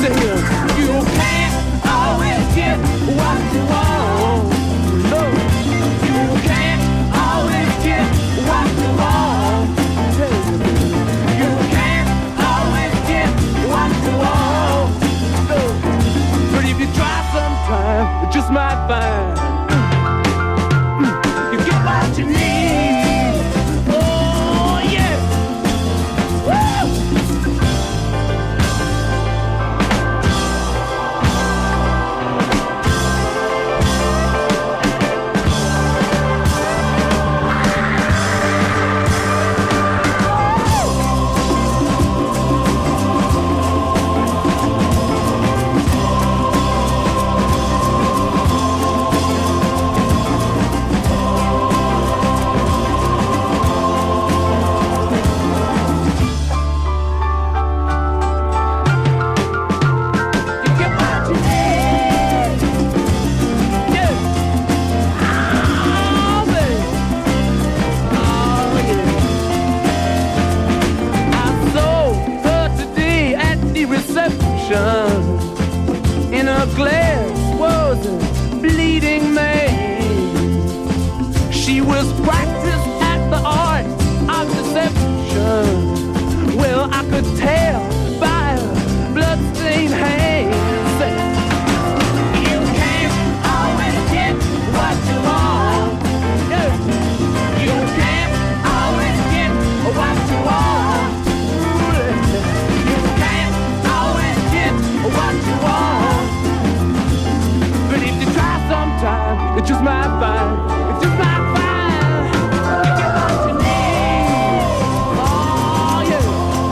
to him, you can't always get what you want. No, you can't always get what you want. You can't always get what you want. No, but if you try sometime, you just might find you get what you need. Oh yeah. Woo! In her glass was a bleeding man. She was practiced at the art of deception. Well, I could tell by her bloodstained hands. You can't always get what you want. You can't always get what you want. You can't always get what you want. But if you try sometime, it just might find, it just might find you get what you need. Oh yeah.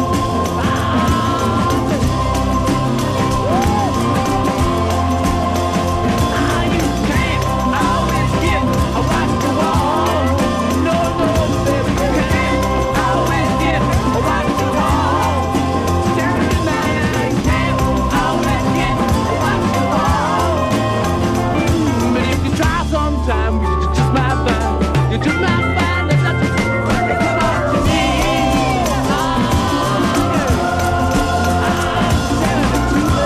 You can't always get what you want. No, no, baby, you can't always get what you want. Tell me now, you can't always get what you want. But if you try sometime, you just might find, you just might find that that's what you need. Oh, yeah. Tell the truth.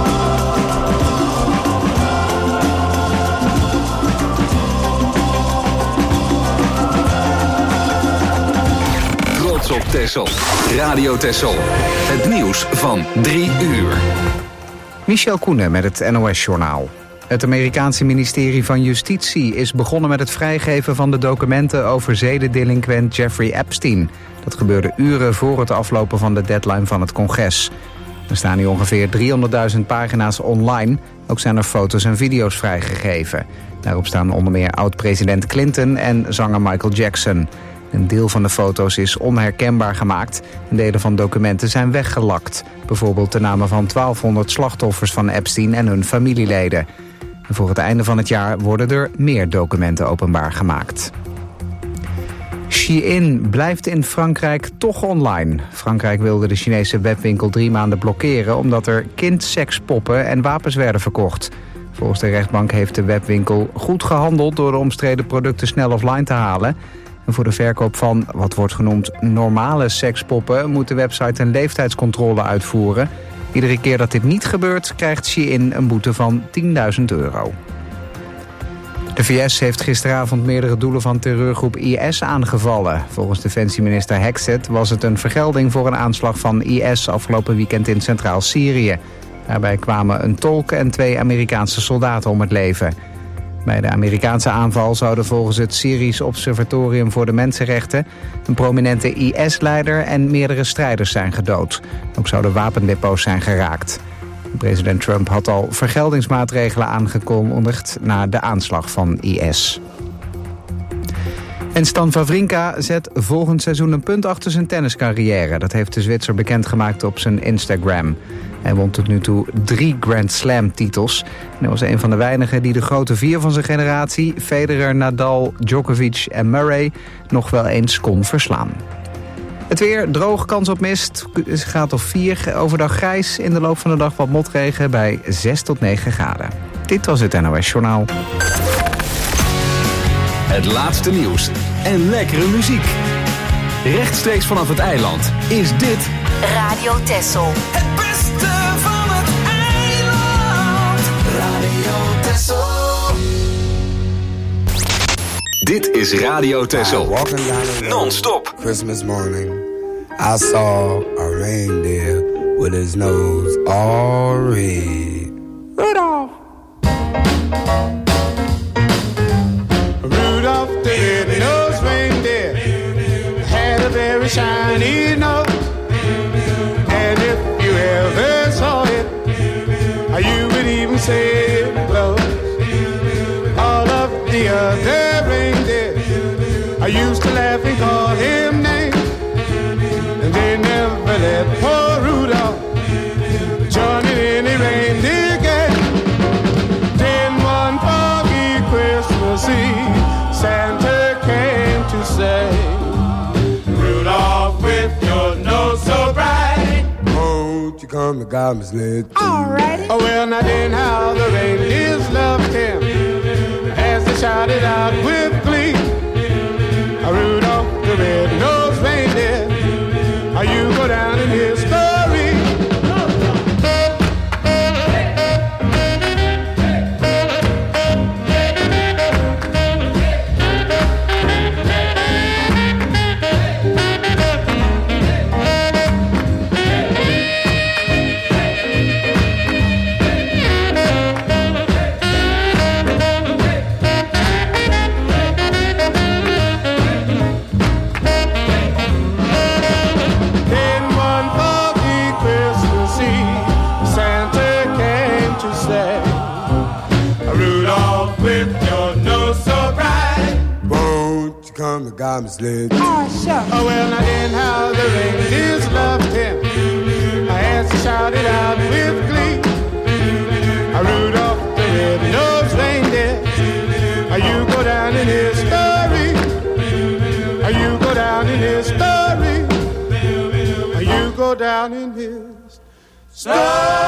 Trots op Texel. Radio Texel. Het nieuws van 3 uur. Michel Koenen met het NOS-journaal. Het Amerikaanse ministerie van Justitie is begonnen met het vrijgeven van de documenten over zedendelinquent Jeffrey Epstein. Dat gebeurde uren voor het aflopen van de deadline van het congres. Er staan nu ongeveer 300.000 pagina's online. Ook zijn er foto's en video's vrijgegeven. Daarop staan onder meer oud-president Clinton en zanger Michael Jackson. Een deel van de foto's is onherkenbaar gemaakt en delen van documenten zijn weggelakt. Bijvoorbeeld de namen van 1200 slachtoffers van Epstein en hun familieleden. En voor het einde van het jaar worden er meer documenten openbaar gemaakt. Shein blijft in Frankrijk toch online. Frankrijk wilde de Chinese webwinkel 3 maanden blokkeren omdat er kindsekspoppen en wapens werden verkocht. Volgens de rechtbank heeft de webwinkel goed gehandeld door de omstreden producten snel offline te halen. En voor de verkoop van wat wordt genoemd normale sekspoppen moet de website een leeftijdscontrole uitvoeren. Iedere keer dat dit niet gebeurt krijgt Shein een boete van €10.000. De VS heeft gisteravond meerdere doelen van terreurgroep IS aangevallen. Volgens defensieminister Hexet was het een vergelding voor een aanslag van IS afgelopen weekend in Centraal Syrië. Daarbij kwamen een tolk en 2 Amerikaanse soldaten om het leven. Bij de Amerikaanse aanval zouden volgens het Syrisch Observatorium voor de Mensenrechten een prominente IS-leider en meerdere strijders zijn gedood. Ook zouden wapendepots zijn geraakt. President Trump had al vergeldingsmaatregelen aangekondigd na de aanslag van IS. En Stan Wawrinka zet volgend seizoen een punt achter zijn tenniscarrière. Dat heeft de Zwitser bekendgemaakt op zijn Instagram. Hij won tot nu toe 3 Grand Slam titels. En hij was een van de weinigen die de grote 4 van zijn generatie, Federer, Nadal, Djokovic en Murray, nog wel eens kon verslaan. Het weer, droog, kans op mist, gaat op 4, overdag grijs, in de loop van de dag wat motregen bij 6 tot 9 graden. Dit was het NOS Journaal. Het laatste nieuws en lekkere muziek. Rechtstreeks vanaf het eiland is dit Radio Texel. Het beste van het eiland. Dit is Radio Texel. Non-stop. Christmas morning, I saw a reindeer with his nose all red. Rudolph! Rudolph the red-nosed reindeer had a very shiny nose. And if you ever saw it, you would even say it glows. All of the other reindeer I used to laugh and call him names, and they never let poor Rudolph join in any reindeer game. Then one foggy Christmas Eve, Santa came to say, Rudolph, with your nose so bright, won't you come to God's lid? Alrighty. Oh, well, now then how the reindeers loved him as they shouted out with glee, Rudolph the red-nosed reindeer, you go down in history. God misled. Oh, sure. Oh, well, now then how the reindeers loved him as he shouted out with glee, Rudolph the red-nosed reindeer, you go down in history. You go down in history. You go down in his story.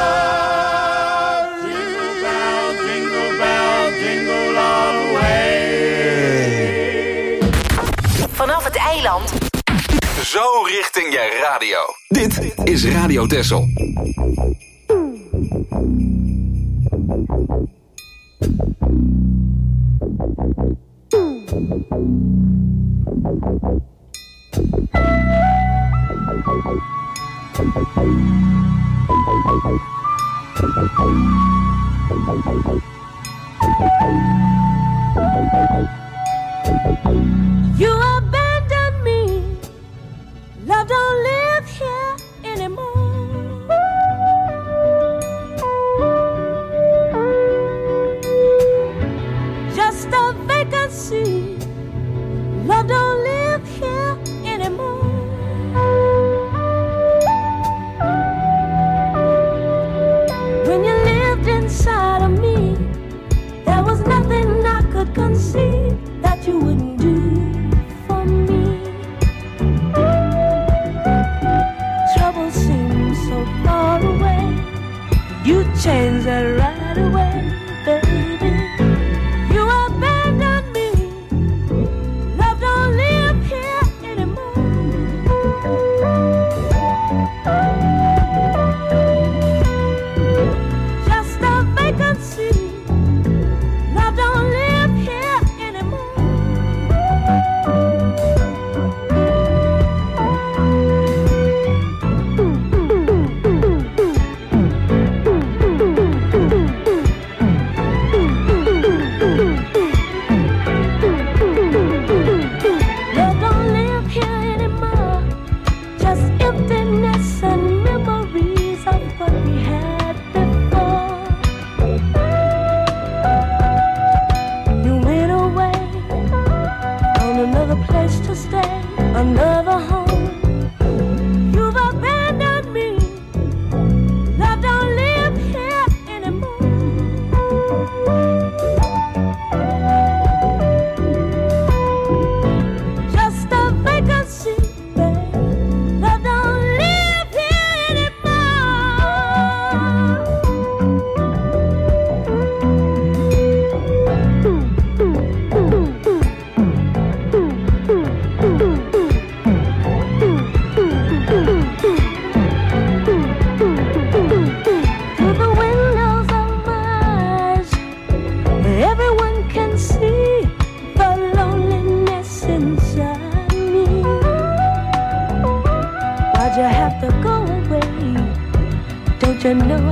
Jingle bell, jingle all the way. Vanaf het eiland. Zo richting je radio. Dit is Radio Texel. You abandoned me. Love don't live here anymore. Just a vacancy. Love don't live here anymore. When you lived inside of me, there was nothing I could conceive that you wouldn't do for me. Trouble seems so far away. You changed that right away, baby. You abandoned me. Love don't live here anymore. Just a vacancy. Love don't live here anymore.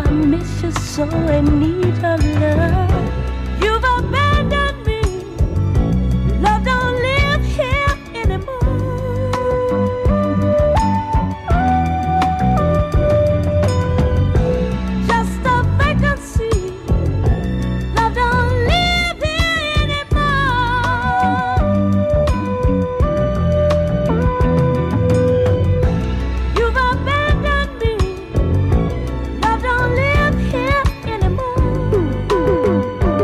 I miss you so and need your love. You've abandoned me. Love don't live here anymore. Just a vacancy. Love don't live here anymore. You've abandoned me. Love don't live here anymore.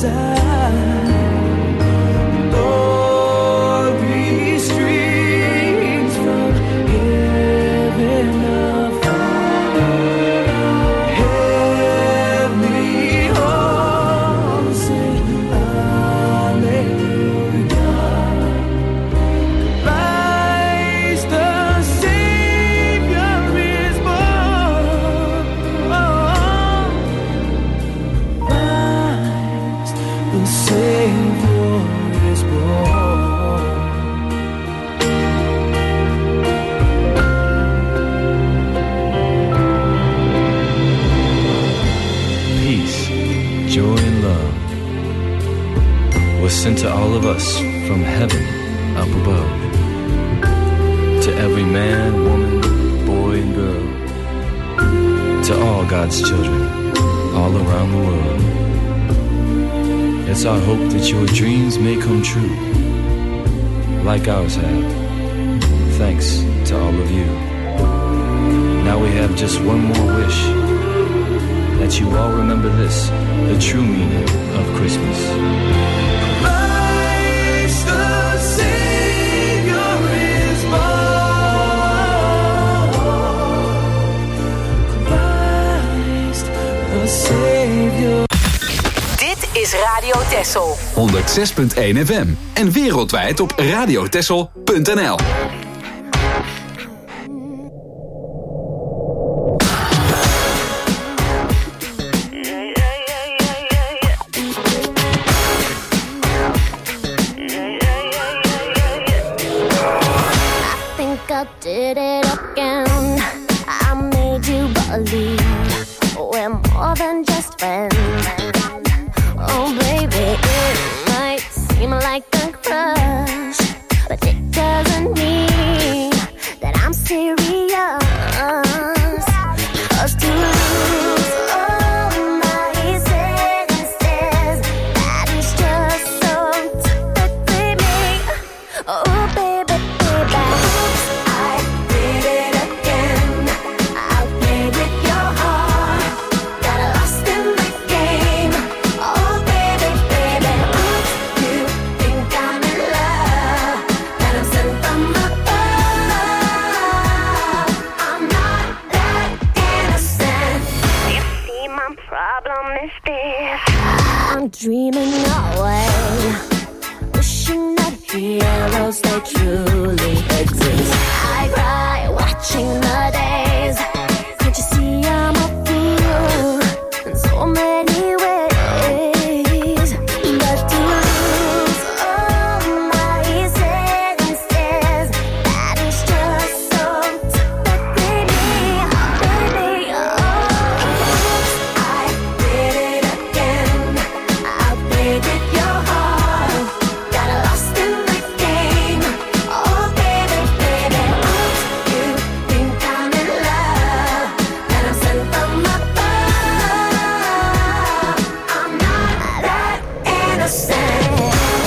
Sent to all of us from heaven up above, to every man, woman, boy, and girl, to all God's children all around the world. It's our hope that your dreams may come true, like ours have, thanks to all of you. Now we have just one more wish, that you all remember this, the true meaning of Christmas. Dit is Radio Texel. 106.1 FM. En wereldwijd op radiotexel.nl. Did it again. I made you believe we're more than just friends. Oh baby, it might seem like a crush, but it doesn't mean that I'm serious. 'Cause to lose all my senses, that is just so typically me. Oh baby, baby, I'm dreaming away, wishing that heroes they truly exist. I cry watching the days. Can't you see I'm a fool in so many ways? But to lose all my senses, that is just so typically me, baby. Oh, I did it again. I played with your heart, got lost in the game. Oh baby, baby, you think I'm in love, and I'm sent from above. I'm not that innocent.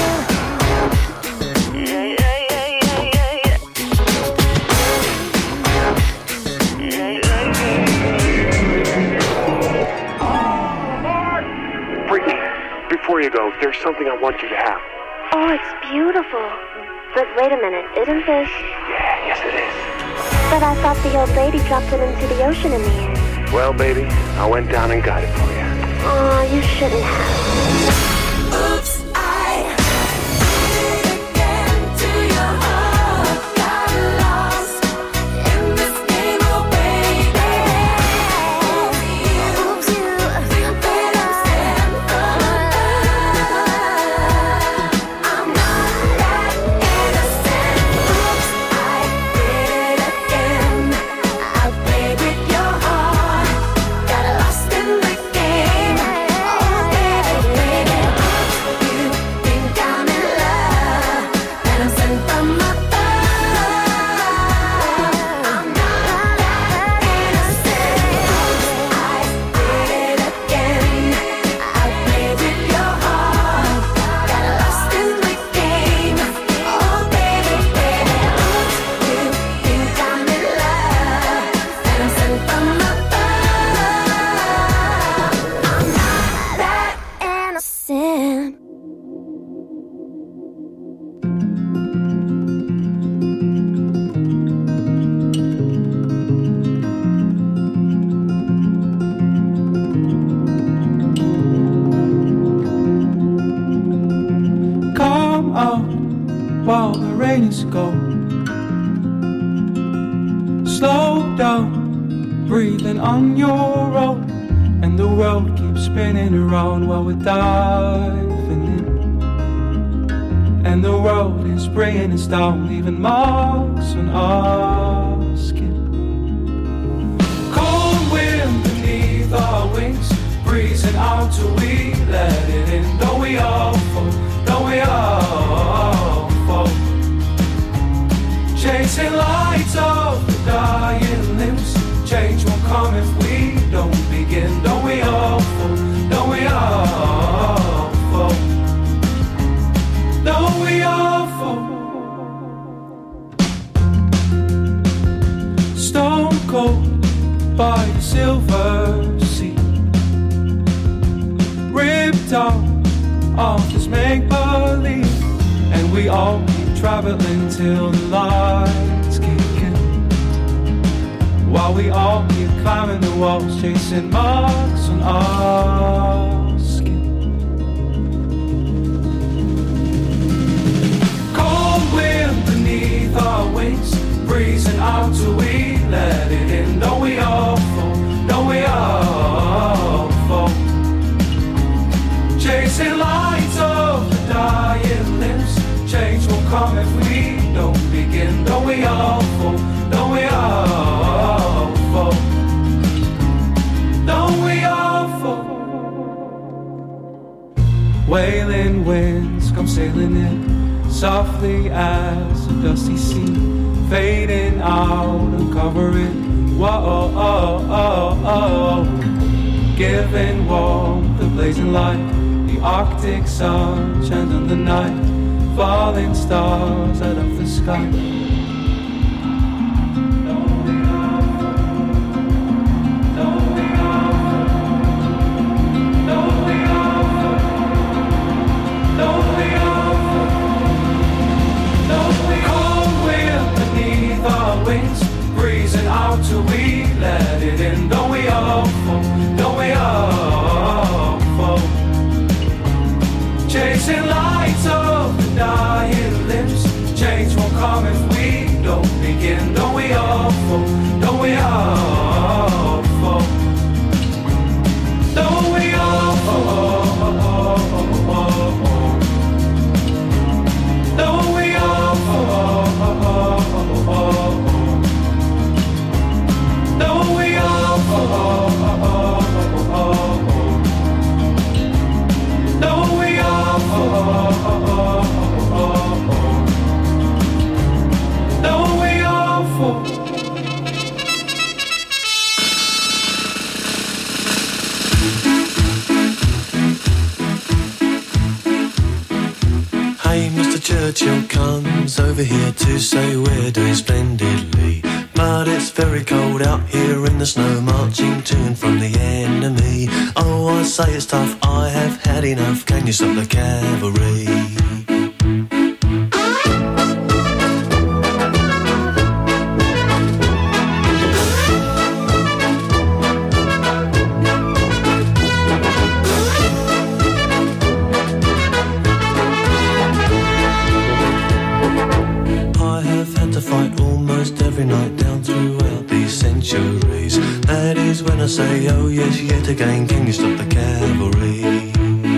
Brittany, before you go, there's something I want you to have. Oh, it's beautiful. But wait a minute, isn't this? Yeah, yes it is. But I thought the old lady dropped it into the ocean in the end. Well, baby, I went down and got it for you. Oh, you shouldn't have. Oops, I did it again to your heart. Got lost in this game, oh baby. Oops, you think I'm sent from above. I'm not that innocent. Oops, I did it again. I played with your heart. Got lost in the game. Oh baby. while the rain is gone. Slow down, breathing on your own, and the world keeps spinning around while we're diving in. And the world is bringing us down, leaving marks on our skin. Cold wind beneath our wings, breezing out till we let it in. Don't we all fall, don't we all fall? Chasing lights of the dying limbs, change won't come if we don't begin. Don't we all fall, don't we all fall? Don't we all fall? Stone cold by the silver sea, ripped out of this make-believe, and we all keep traveling till the lights kick in, while we all keep climbing the walls, chasing marks on our skin. Cold wind beneath our wings, breezing out till we let it in. Don't we all fall, don't we all fall? Chasing lights of the dying limbs, change won't come if we don't begin. Don't we all fall, don't we all fall? Don't we all fall? Wailing winds come sailing in, softly as a dusty sea, fading out and covering. Whoa, oh, oh, oh, giving warmth, the blazing light, the Arctic sun shines on the night, falling stars out of the sky. Don't we all fall? Don't we all fall? Don't we all fall? Don't we all fall? Don't we cold wind beneath our wings, breezing out till we let it in. Don't we all fall? Don't we all fall? Chasing lights of the dying limbs, change won't come if we don't begin. Don't we all fall? Don't we all fall? Don't we all fall? Don't we all fall? Don't we all fall? Don't we all fall? Don't we all fall? Hey, Mr. Churchill comes over here to say we're doing splendidly, but it's very cold out here in the snow, marching to and from the enemy. Oh, I say it's tough, I have had enough, can you stop the cavalry? I have had to fight almost every night down throughout these centuries. That is when I say, oh yes, yet again, can you stop the cavalry?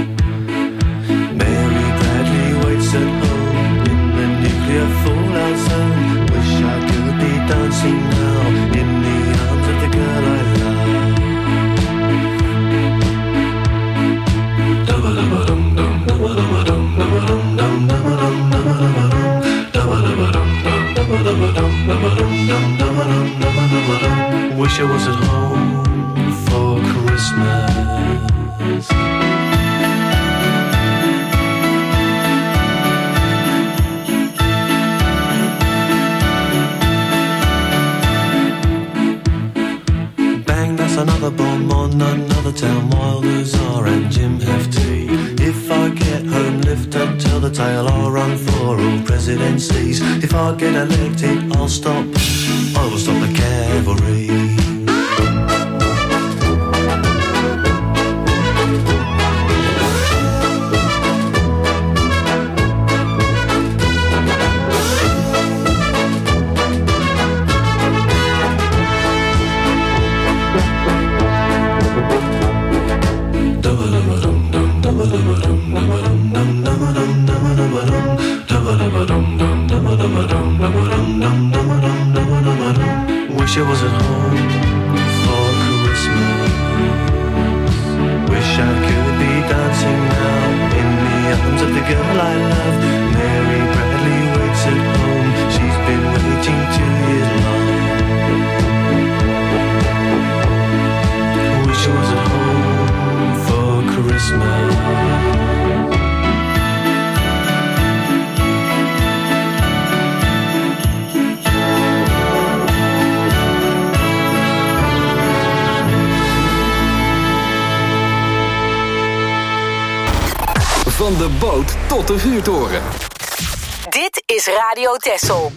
Mary Bradley waits at home in the nuclear fallout zone. Wish I could be dancing now in the arms of the girl I love. Wish I was at home for Christmas. Bang, that's another bomb on another town while Luzar and Jim have tea. If I get home, lift up, tell the tale, I'll run for all presidencies. If I get elected, I'll stop, I will stop the cavalry. Wish I was at home for Christmas. Wish I could be dancing now in the arms of the girl I love. Mary Bradley waits at home. She's been waiting 2 years long. Wish I was at home for Christmas. Van de boot tot de vuurtoren. Dit is Radio Texel.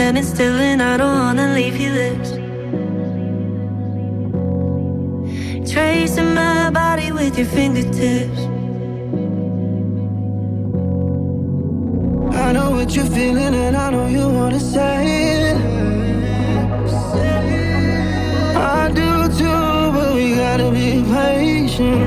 standing still and I don't wanna leave your lips. Tracing my body with your fingertips. I know what you're feeling and I know you wanna say it. I do too, but we gotta be patient.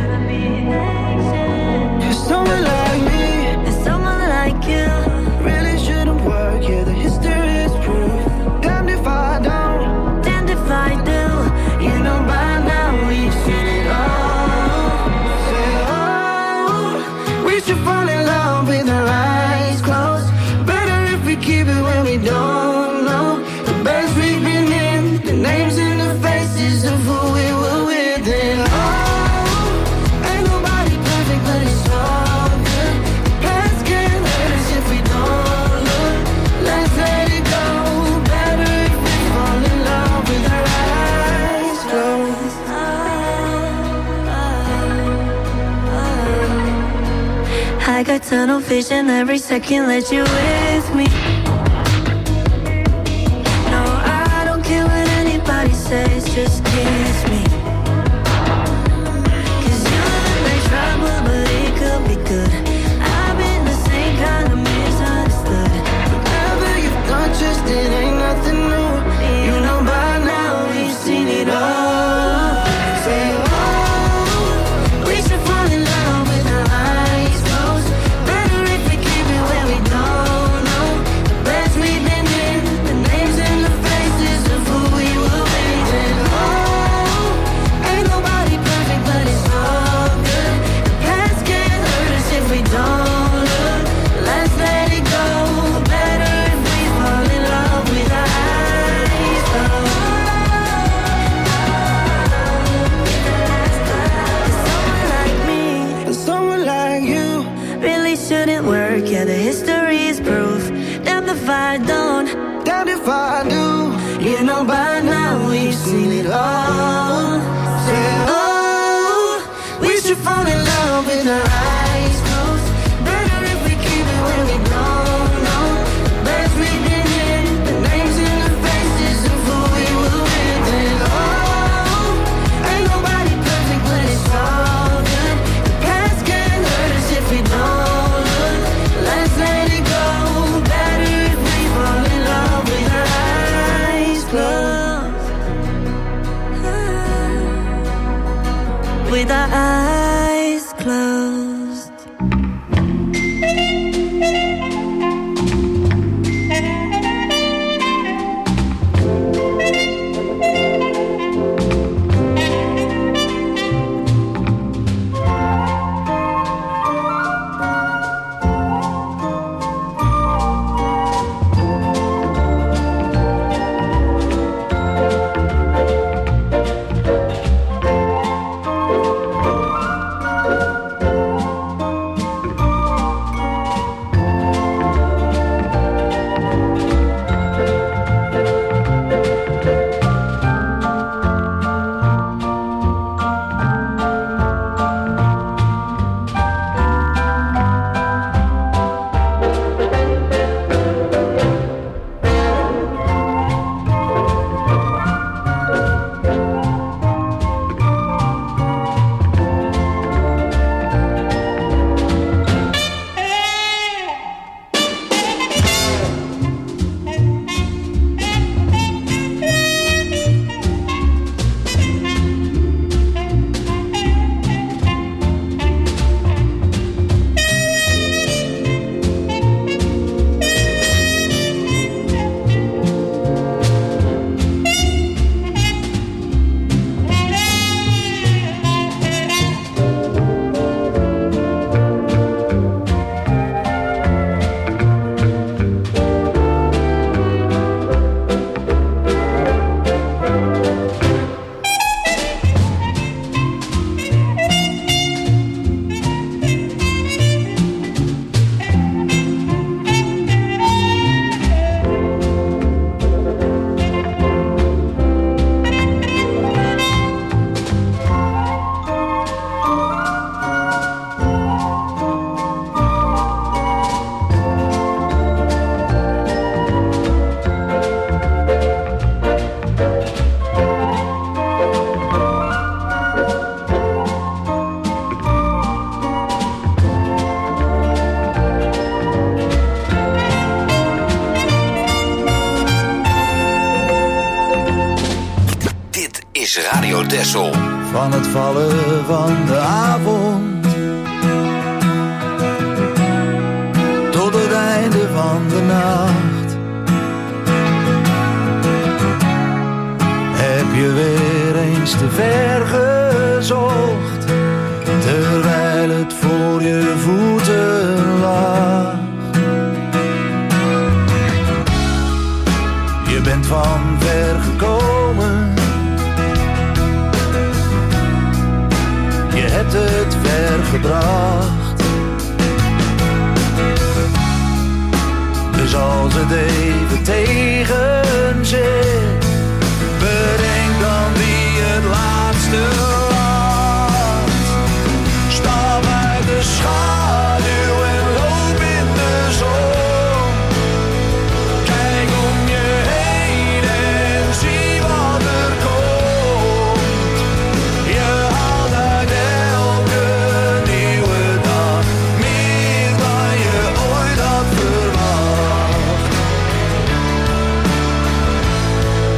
Cause someone like me and someone like you really shouldn't work, yeah, the history is proof. Damned if I don't, damned if I do. You know by now we've seen it all. Say, oh, we should fall in love with our eyes closed. Better if we keep it when we don't know the best we've been in, the names and the faces of who we were with. And oh, ain't nobody perfect, but it's all good. The past can't hurt us if we don't look. Let's let it go. Better if we fall in love with our eyes closed. I got tunnel vision every second, let you with me. No, I don't care what anybody says, just kiss me. Cause you look like trouble, but it could be good. I've been the same kind of misunderstood. Whatever you've done, just it ain't nothing new. You know by now we've seen it all. Say, oh, we should fall in love with our eyes closed. Better if we keep it where we don't know the best we've been in, the names and the faces of who we were with. And oh, ain't nobody perfect, but it's all good. The past can't hurt us if we don't look. Let's let it go. Better if we fall in love with our eyes closed. Someone like me And someone like you really shouldn't work, yeah, the history is proof. Damn if I don't, damned if I do. You know by now we've seen it all. Say, oh, we should fall in love with our eyes closed. Better if we keep it when we don't know the best we've been in, the names and the faces of who we were with. And oh, ain't nobody perfect, but it's all good. The past can't hurt us if we don't look. Let's let it go. Better if we fall in love with our eyes closed. with our eyes closed. Texel. Van het vallen van de avond tot het einde van de nacht heb je weer eens te ver gezocht, terwijl het voor je voeten lag. Je bent van ver gekomen, je hebt het ver gebracht. Dus als het even tegen zit, bedenk dan wie het laatste lacht. Stap uit de schaduw en loop in de zon. Kijk om je heen en zie wat er komt. Je haalt uit elke nieuwe dag meer dan je ooit had verwacht.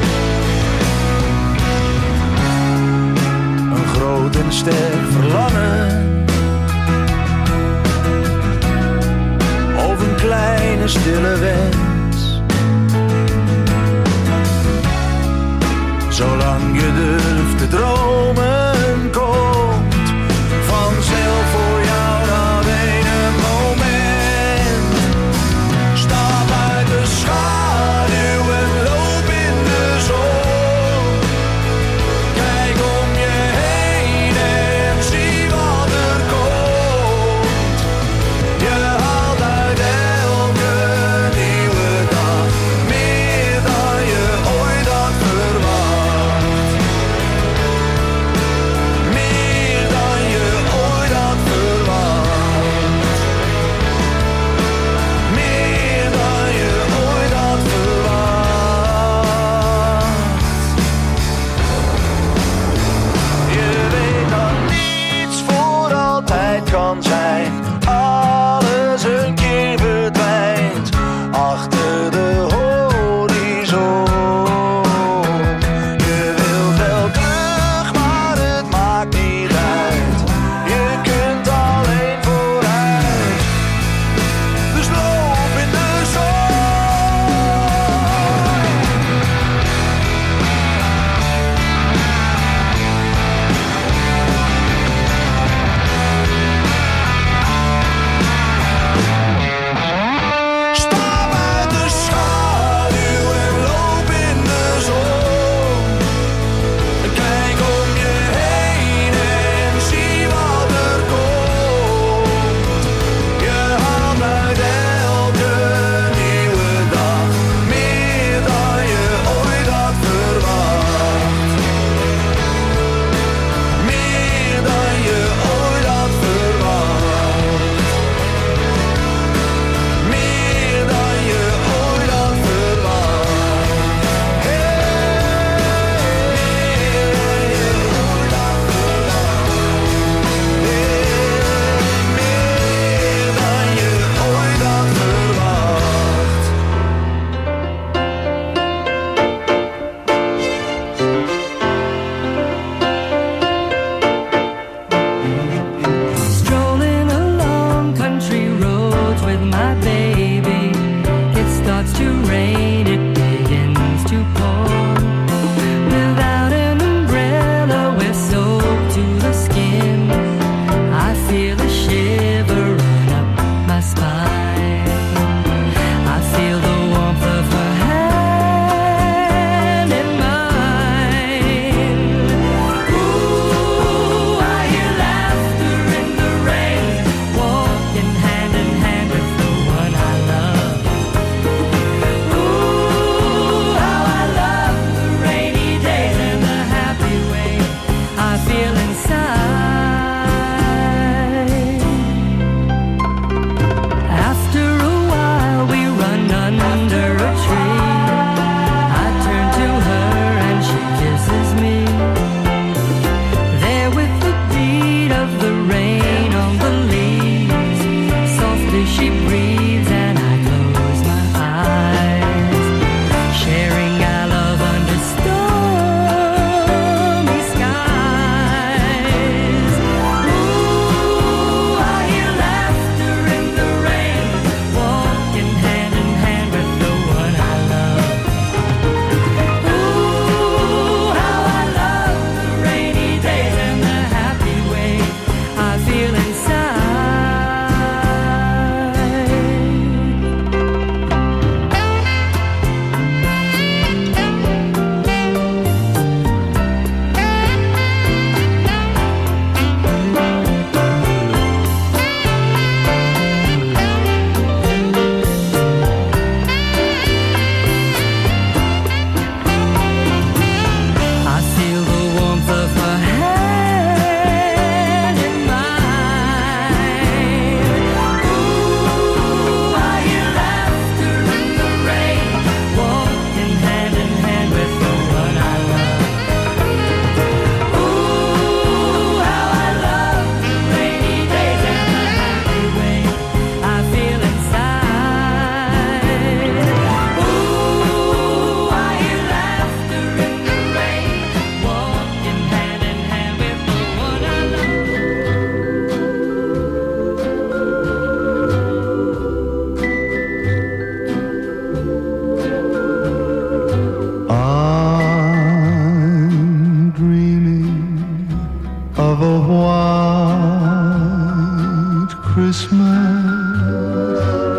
Christmas,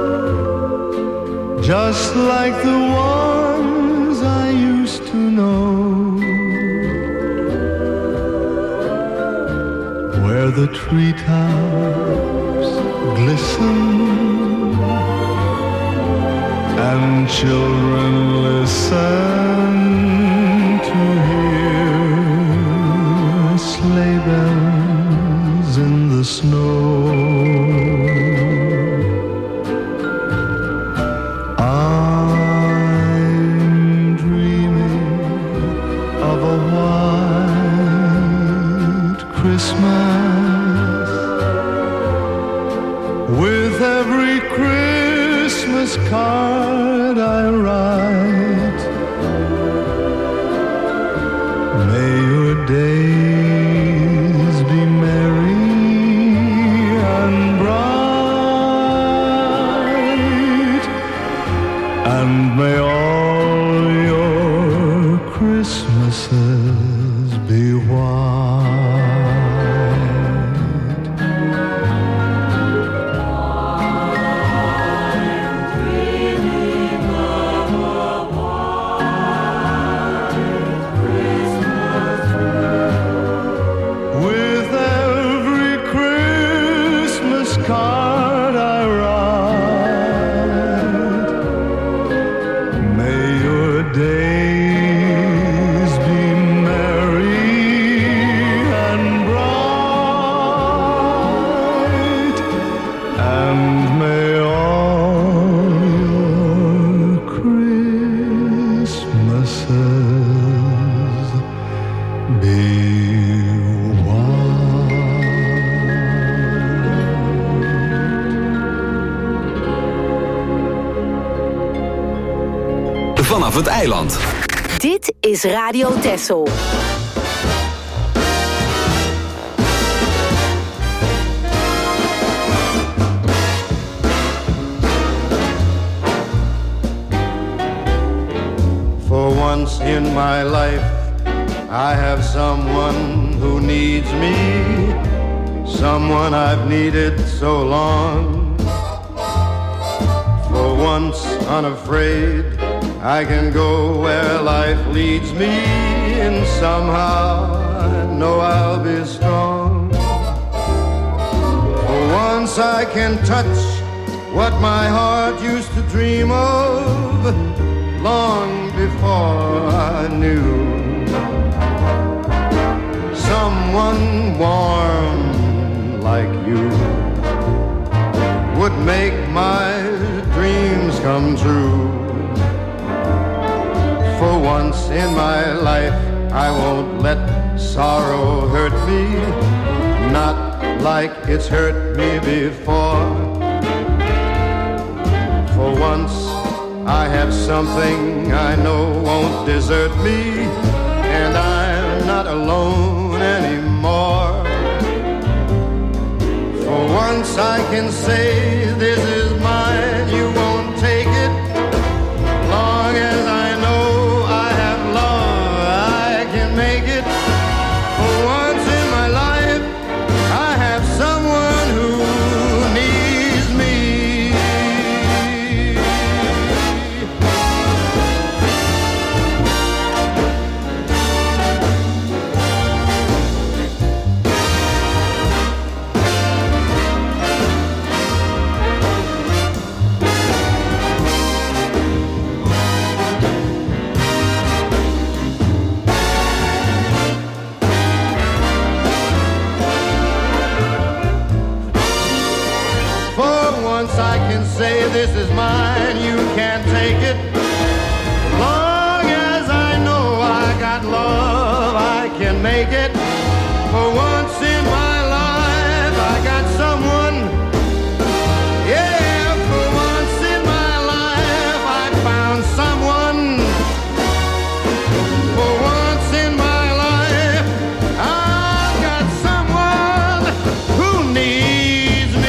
just like the ones I used to know, where the treetops glisten and children listen to hear sleigh bells in the snow. I'm dreaming of a white Christmas, with every Christmas card I write. May your days be merry and bright, and may all your Christmases be white. With every Christmas card I write, may your days be merry and bright, and may all your Christmases be Vanaf het eiland. Dit is Radio Texel. For once in my life, I have someone who needs me, someone I've needed so long. For once unafraid, I can go where life leads me, and somehow I know I'll be strong. For once I can touch what my heart used to dream of long before I knew. Someone warm like you would make my dreams come true. For once in my life, I won't let sorrow hurt me, not like it's hurt me before. For once, I have something I know won't desert me, and I'm not alone anymore. For once I can say this is mine, you won't take it, long as I know I have love, I can make it. For once in my life, I have someone who needs me. I can say this is mine, you can't take it. Long as I know I got love, I can make it. For once in my life, I got someone. Yeah, for once in my life, I found someone. For once in my life, I've got someone who needs me.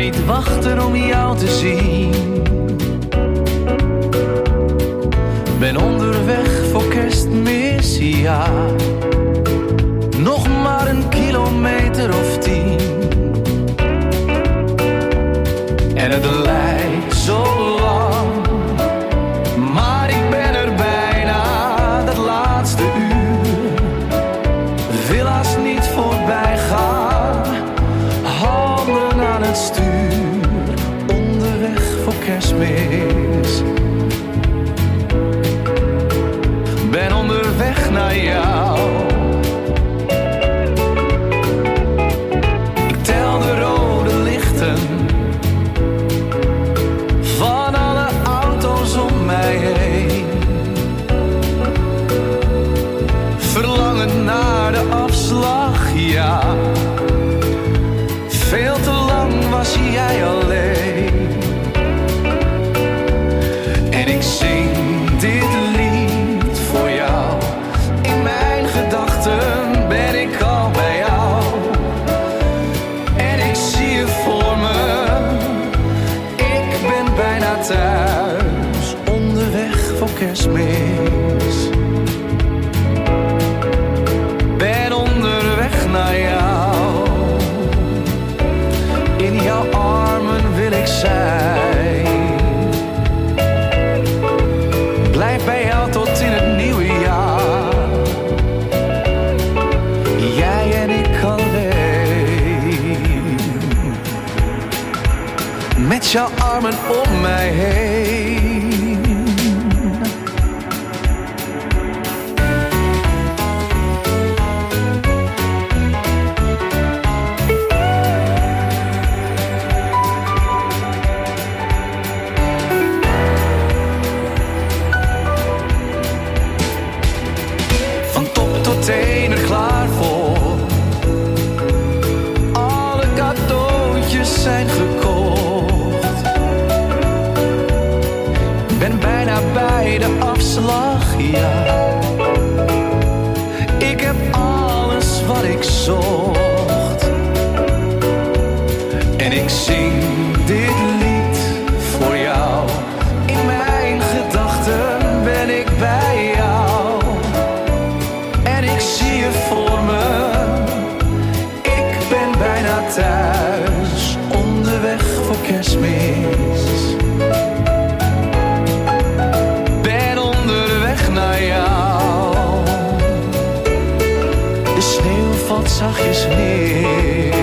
niet wachten om jou te zien. Ben onderweg voor Kerstmis, ja. Nog maar een kilometer of 10. En het lijkt zo lang, maar ik ben er bijna. Dat laatste uur wil haast niet voorbij gaan. Handen aan het stuur, onderweg voor Kerstmis. Ben onderweg naar jou. Ik tel de rode lichten van alle auto's om mij heen. Verlangen naar de afslag, ja. Veel te lang was jij alleen. En ik zing dit lied voor jou. In mijn gedachten ben ik al bij jou. En ik zie je voor me. Ik ben bijna thuis. Onderweg voor Kerstmis. Ben onderweg naar jou. In jouw armen wil ik zijn. Blijf bij jou tot in het nieuwe jaar. Jij en ik alleen. Met jouw armen om mij heen. Er klaar voor. Alle cadeautjes zijn gekocht. Ben bijna bij de afslag, ja. Ik heb alles wat ik zocht. En ik zing dit lied voor jou. In mijn gedachten ben ik bij jou. Ik zie je voor me, ik ben bijna thuis, onderweg voor Kerstmis. Ben onderweg naar jou. De sneeuw valt zachtjes neer.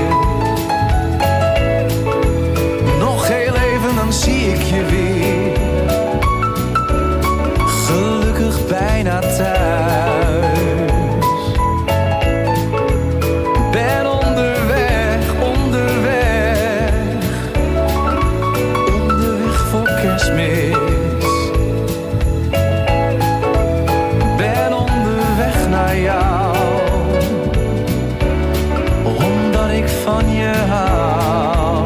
Nog heel even, dan zie ik je weer. Gelukkig bijna thuis. Ben onderweg naar jou, omdat ik van je hou.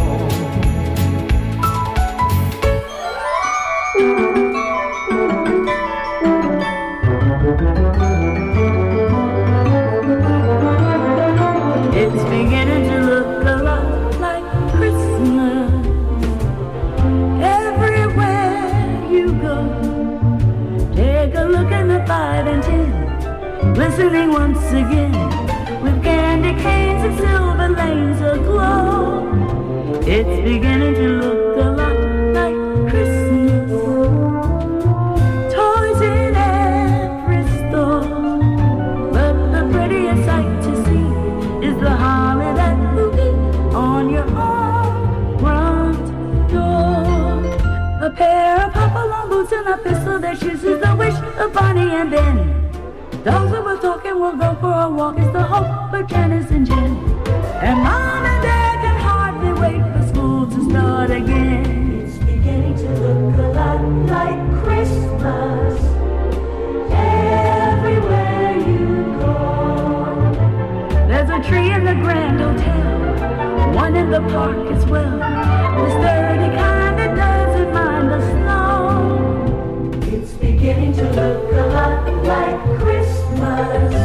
It's beginning to look a lot like Christmas. Take a look at the 5 and 10, glistening once again, with candy canes and silver lanes aglow. It's beginning to look a lot like Christmas. Toys in every store, but the prettiest sight to see is the holly that will be on your own front door. A pair of hop-along boots and a pistol that shoots is the wish of Bonnie and Ben. Dogs that were talking will go for a walk is the hope for Janice and Jen. And Mom and Dad can hardly wait for school to start again. It's beginning to look a lot like Christmas everywhere you go. There's a tree in the Grand Hotel, one in the park as well. The sturdy kind that doesn't mind the snow. It's beginning to look a lot like Christmas